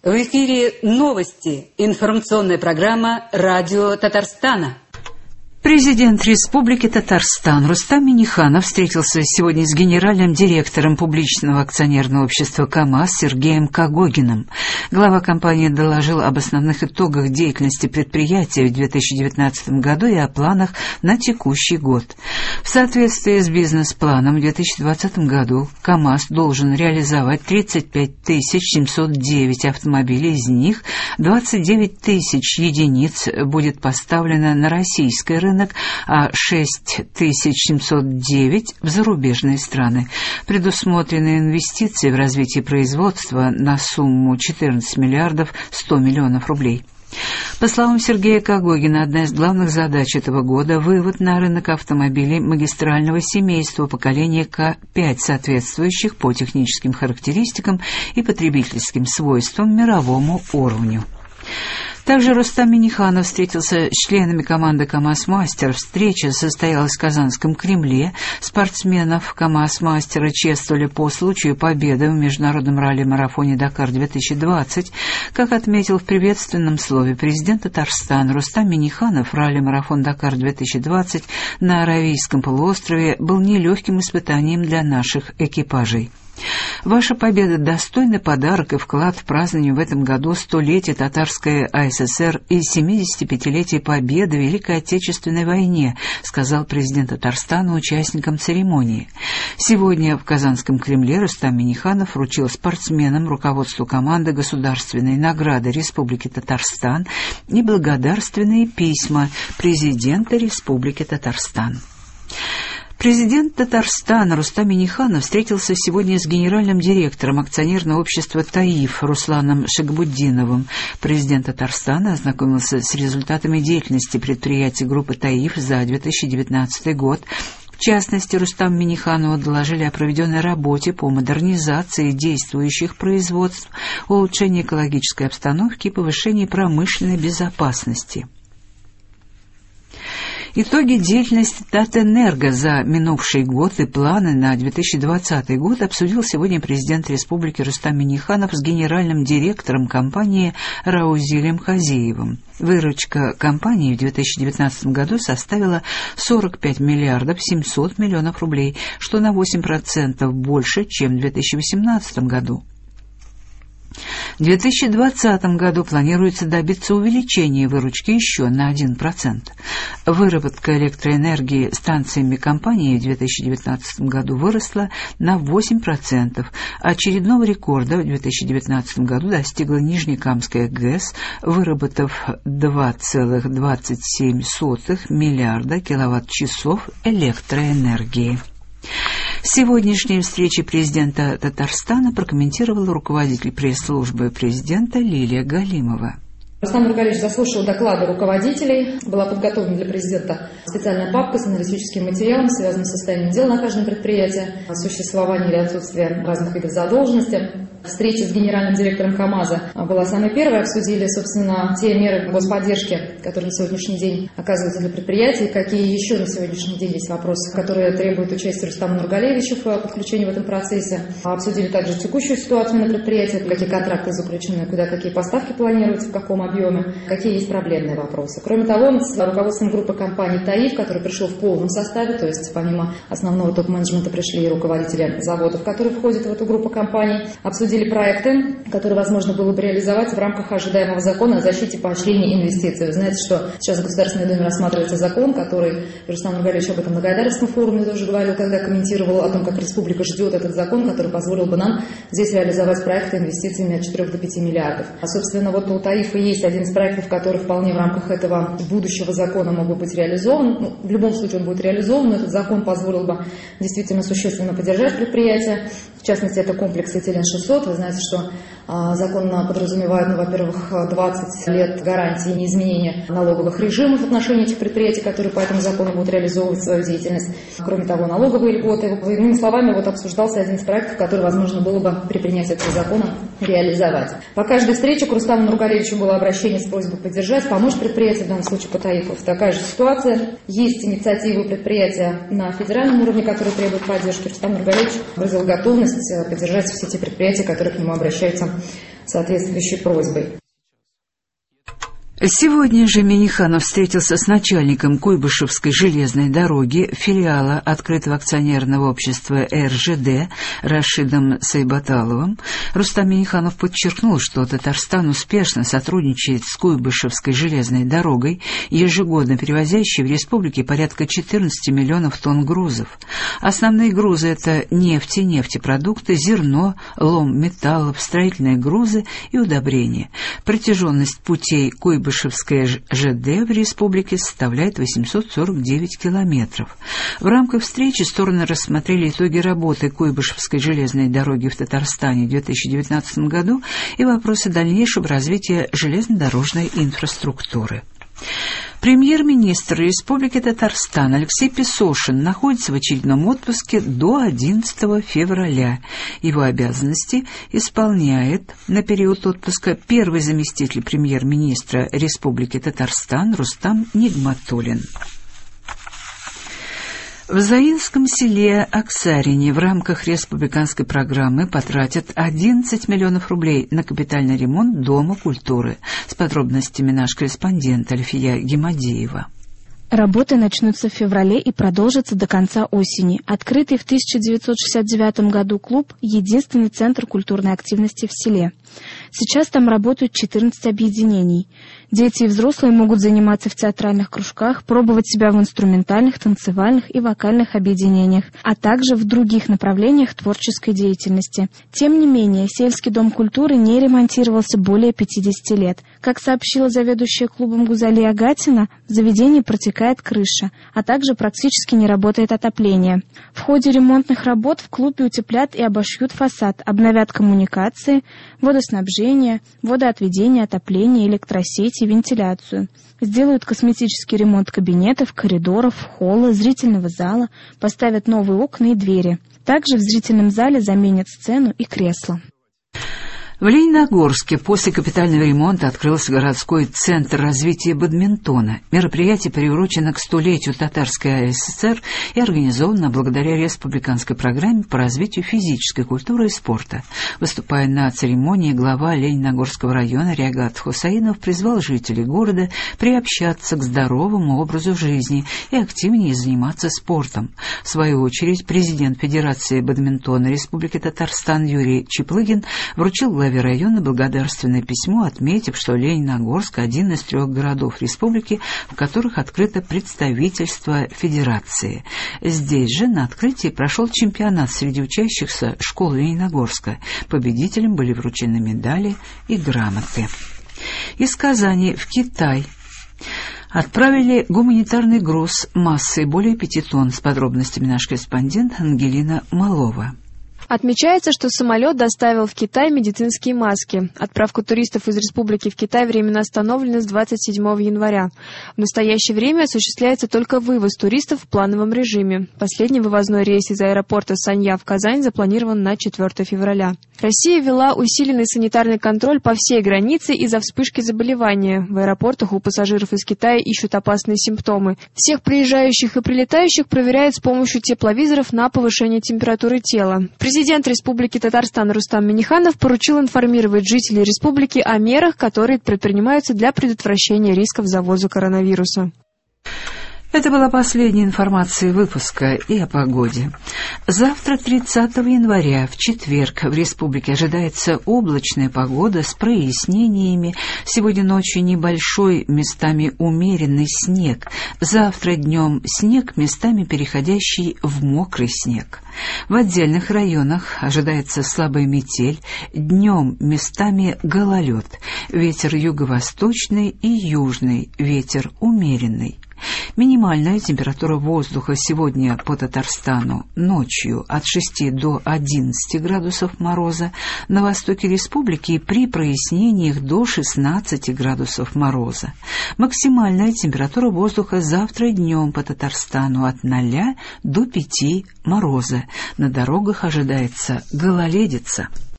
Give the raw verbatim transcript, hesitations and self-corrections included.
В эфире новости. Информационная программа «Радио Татарстана». Президент Республики Татарстан Рустам Минниханов встретился сегодня с генеральным директором публичного акционерного общества КАМАЗ Сергеем Кагогиным. Глава компании доложил об основных итогах деятельности предприятия в две тысячи девятнадцатом году и о планах на текущий год. В соответствии с бизнес-планом в две тысячи двадцатом году КАМАЗ должен реализовать тридцать пять тысяч семьсот девять автомобилей, из них двадцать девять тысяч единиц будет поставлено на российский рынок, а шесть тысяч семьсот девять в зарубежные страны. Предусмотрены инвестиции в развитие производства на сумму четырнадцать миллиардов сто миллионов рублей. По словам Сергея Кагогина, одна из главных задач этого года – вывод на рынок автомобилей магистрального семейства поколения К пять, соответствующих по техническим характеристикам и потребительским свойствам мировому уровню. Также Рустам Минниханов встретился с членами команды КамАЗ-Мастер. Встреча состоялась в Казанском Кремле. Спортсменов КамАЗ-Мастера чествовали по случаю победы в международном ралли-марафоне «Дакар-две тысячи двадцать». Как отметил в приветственном слове президент Татарстана Рустам Минниханов, ралли-марафон «Дакар-две тысячи двадцать» на Аравийском полуострове был нелегким испытанием для наших экипажей. Ваша победа – достойный подарок и вклад в празднование в этом году столетия Татарской АССР и семидесятипятилетия победы в Великой Отечественной войне, сказал президент Татарстана участникам церемонии. Сегодня в Казанском Кремле Рустам Минниханов вручил спортсменам, руководству команды государственной награды Республики Татарстан и благодарственные письма президента Республики Татарстан. Президент Татарстана Рустам Минниханов встретился сегодня с генеральным директором акционерного общества «Таиф» Русланом Шагабуддиновым. Президент Татарстана ознакомился с результатами деятельности предприятий группы «Таиф» за две тысячи девятнадцатый год. В частности, Рустаму Минниханову доложили о проведенной работе по модернизации действующих производств, улучшении экологической обстановки и повышении промышленной безопасности. Итоги деятельности Татэнерго за минувший год и планы на две тысячи двадцатый год обсудил сегодня президент Республики Рустам Минниханов с генеральным директором компании Раузилем Хазеевым. Выручка компании в две тысячи девятнадцатом году составила сорок пять миллиардов семьсот миллионов рублей, что на восемь процентов больше, чем в две тысячи восемнадцатом году. В две тысячи двадцатом году планируется добиться увеличения выручки еще на один процент. Выработка электроэнергии станциями компании в две тысячи девятнадцатом году выросла на восемь процентов. Очередного рекорда в две тысячи девятнадцатом году достигла Нижнекамская ГЭС, выработав два целых двадцать семь сотых миллиарда киловатт-часов электроэнергии. Сегодняшней встрече президента Татарстана прокомментировала руководитель пресс-службы президента Лилия Галимова. Рустам Нургалиевич заслушал доклады руководителей. Была подготовлена для президента специальная папка с аналитическим материалом, связанным с состоянием дел на каждом предприятии, существование или отсутствие разных видов задолженности. Встреча с генеральным директором КамАЗа была самой первой. Обсудили, собственно, те меры господдержки, которые на сегодняшний день оказываются для предприятий, какие еще на сегодняшний день есть вопросы, которые требуют участия Рустама Нургалиевича в подключении в этом процессе. Обсудили также текущую ситуацию на предприятии, какие контракты заключены, куда какие поставки планируются, в каком объеме, какие есть проблемные вопросы. Кроме того, с руководством группы компании «Таиф», который пришел в полном составе, то есть помимо основного топ-менеджмента пришли и руководители заводов, которые входят в эту группу компаний, обсудили проекты, которые возможно было бы реализовать в рамках ожидаемого закона о защите и поощрении инвестиций. Вы знаете, что сейчас в Государственной Думе рассматривается закон, который Рустам Нургалиевич об этом на Гайдаровском форуме тоже говорил, когда комментировал о том, как республика ждет этот закон, который позволил бы нам здесь реализовать проекты инвестициями от четырёх до пяти миллиардов. А, собственно, вот у Таифа есть один из проектов, который вполне в рамках этого будущего закона мог бы быть реализован. Ну, в любом случае он будет реализован, но этот закон позволил бы действительно существенно поддержать предприятия. В частности, это комплекс Этилен шестьсот. Вы знаете, что а, закон подразумевает, ну, во-первых, двадцать лет гарантии неизменения налоговых режимов в отношении этих предприятий, которые по этому закону будут реализовывать свою деятельность. Кроме того, налоговые льготы. Иными словами, вот обсуждался один из проектов, который возможно было бы при принятии этого закона реализовать. По каждой встрече к Рустаму Нургалиевичу было обращение с просьбой поддержать, помочь предприятию, в данном случае по Таифу. Такая же ситуация. Есть инициативы предприятия на федеральном уровне, которые требуют поддержки. Рустам Нургалиевич выразил готовность поддержать все те предприятия, которые к нему обращаются соответствующей просьбой. Сегодня же Минниханов встретился с начальником Куйбышевской железной дороги, филиала открытого акционерного общества эр жэ дэ Рашидом Сайбаталовым. Рустам Минниханов подчеркнул, что Татарстан успешно сотрудничает с Куйбышевской железной дорогой, ежегодно перевозящей в республике порядка четырнадцати миллионов тонн грузов. Основные грузы — это нефть и нефтепродукты, зерно, лом металлов, строительные грузы и удобрения. Протяженность путей Куйбышевской Куйбышевская жэ дэ в республике составляет восемьсот сорок девять километров. В рамках встречи стороны рассмотрели итоги работы Куйбышевской железной дороги в Татарстане в две тысячи девятнадцатом году и вопросы дальнейшего развития железнодорожной инфраструктуры. Премьер-министр Республики Татарстан Алексей Песошин находится в очередном отпуске до одиннадцатого февраля. Его обязанности исполняет на период отпуска первый заместитель премьер-министра Республики Татарстан Рустам Нигматуллин. В Заинском селе Аксарине в рамках республиканской программы потратят одиннадцать миллионов рублей на капитальный ремонт Дома культуры. С подробностями наш корреспондент Альфия Гемадеева. Работы начнутся в феврале и продолжатся до конца осени. Открытый в тысяча девятьсот шестьдесят девятом году клуб – единственный центр культурной активности в селе. Сейчас там работают четырнадцать объединений. Дети и взрослые могут заниматься в театральных кружках, пробовать себя в инструментальных, танцевальных и вокальных объединениях, а также в других направлениях творческой деятельности. Тем не менее, сельский дом культуры не ремонтировался более пятидесяти лет. Как сообщила заведующая клубом Гузалия Агатина, в заведении протекает крыша, а также практически не работает отопление. В ходе ремонтных работ в клубе утеплят и обошьют фасад, обновят коммуникации, водоснабжение, водоотведение, отопление, электросети, вентиляцию. Сделают косметический ремонт кабинетов, коридоров, холла, зрительного зала, поставят новые окна и двери. Также в зрительном зале заменят сцену и кресла. В Лениногорске после капитального ремонта открылся городской центр развития бадминтона. Мероприятие приурочено к столетию Татарской а эс эс эр и организовано благодаря республиканской программе по развитию физической культуры и спорта. Выступая на церемонии, глава Лениногорского района Риагат Хусаинов призвал жителей города приобщаться к здоровому образу жизни и активнее заниматься спортом. В свою очередь, президент Федерации бадминтона Республики Татарстан Юрий Чаплыгин вручил главе района благодарственное письмо, отметив, что Лениногорск – один из трех городов республики, в которых открыто представительство Федерации. Здесь же на открытии прошел чемпионат среди учащихся школ Лениногорска. Победителям были вручены медали и грамоты. Из Казани в Китай отправили гуманитарный груз массой более пяти тонн. С подробностями наш корреспондент Ангелина Малова. Отмечается, что самолет доставил в Китай медицинские маски. Отправка туристов из республики в Китай временно остановлена с двадцать седьмого января. В настоящее время осуществляется только вывоз туристов в плановом режиме. Последний вывозной рейс из аэропорта Санья в Казань запланирован на четвёртого февраля. Россия ввела усиленный санитарный контроль по всей границе из-за вспышки заболевания. В аэропортах у пассажиров из Китая ищут опасные симптомы. Всех приезжающих и прилетающих проверяют с помощью тепловизоров на повышение температуры тела. Президент Республики Татарстан Рустам Минниханов поручил информировать жителей республики о мерах, которые предпринимаются для предотвращения рисков завоза коронавируса. Это была последняя информация выпуска и о погоде. Завтра, тридцатого января, в четверг, в республике ожидается облачная погода с прояснениями. Сегодня ночью небольшой, местами умеренный снег. Завтра днем снег, местами переходящий в мокрый снег. В отдельных районах ожидается слабая метель, днем местами гололед. Ветер юго-восточный и южный, ветер умеренный. Минимальная температура воздуха сегодня по Татарстану ночью от шести до одиннадцати градусов мороза, на востоке республики при прояснениях до шестнадцати градусов мороза. Максимальная температура воздуха завтра днем по Татарстану от ноля до пяти мороза. На дорогах ожидается гололедица.